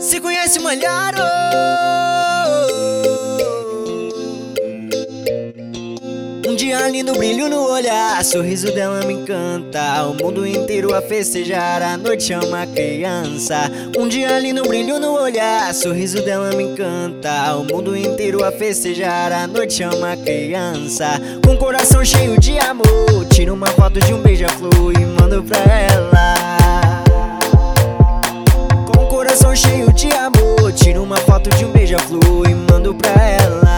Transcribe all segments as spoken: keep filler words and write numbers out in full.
Se conhece melhor, oh. Um dia lindo, brilho no olhar, sorriso dela me encanta. O mundo inteiro a festejar, a noite é uma criança. Um dia lindo, brilho no olhar, sorriso dela me encanta. O mundo inteiro a festejar, a noite é uma criança. Com coração cheio de amor, tiro uma foto de um beija-flor e mando pra ela. Com coração cheio de amor, tiro uma foto de um beija-flor e mando pra ela.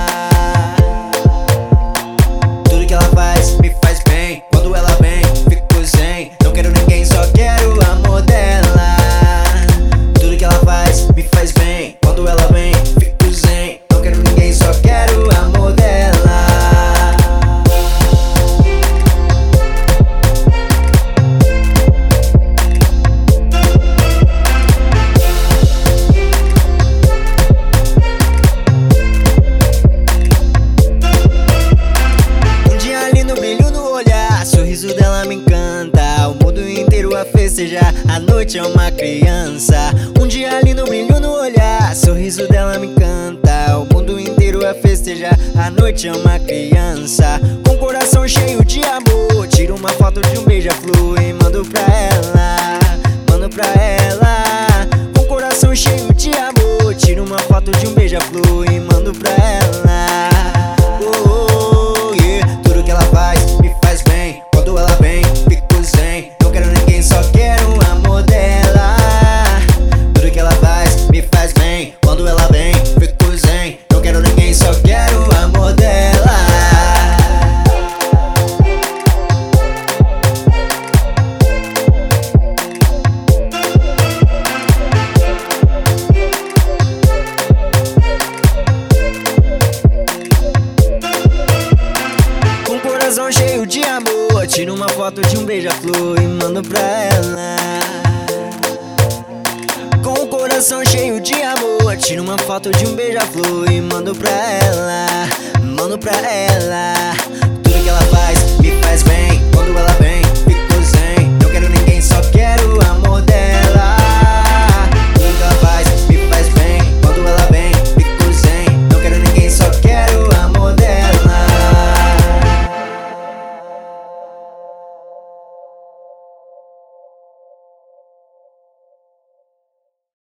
Tudo que ela faz me faz bem. Quando ela vem, fico zen. Não quero ninguém, só quero o amor dela. Tudo que ela faz me faz bem. Quando ela vem, fico zen. Não quero ninguém, só quero o amor dela. O sorriso dela me encanta, o mundo inteiro a festejar, a noite é uma criança. Um dia lindo, brilho no olhar, sorriso dela me encanta, o mundo inteiro a festejar, a noite é uma criança. Com coração cheio de amor, tiro uma foto de um beija-flor e mando pra ela, mando pra ela. Com coração cheio de amor, tiro uma foto de um beija-flor e mando pra ela. Oh, oh, yeah. Tudo que ela faz me faz bem. Quando ela vem, fico zen. Não quero ninguém, só quero o amor dela. Tudo que ela faz me faz bem. Quando ela vem, fico zen. Não quero ninguém, só quero o amor dela. Com coração cheio de amor, tiro uma foto de um beija-flor e mando pra ela. Com o coração cheio de amor, tiro uma foto de um beija-flor e mando pra ela, mando pra ela.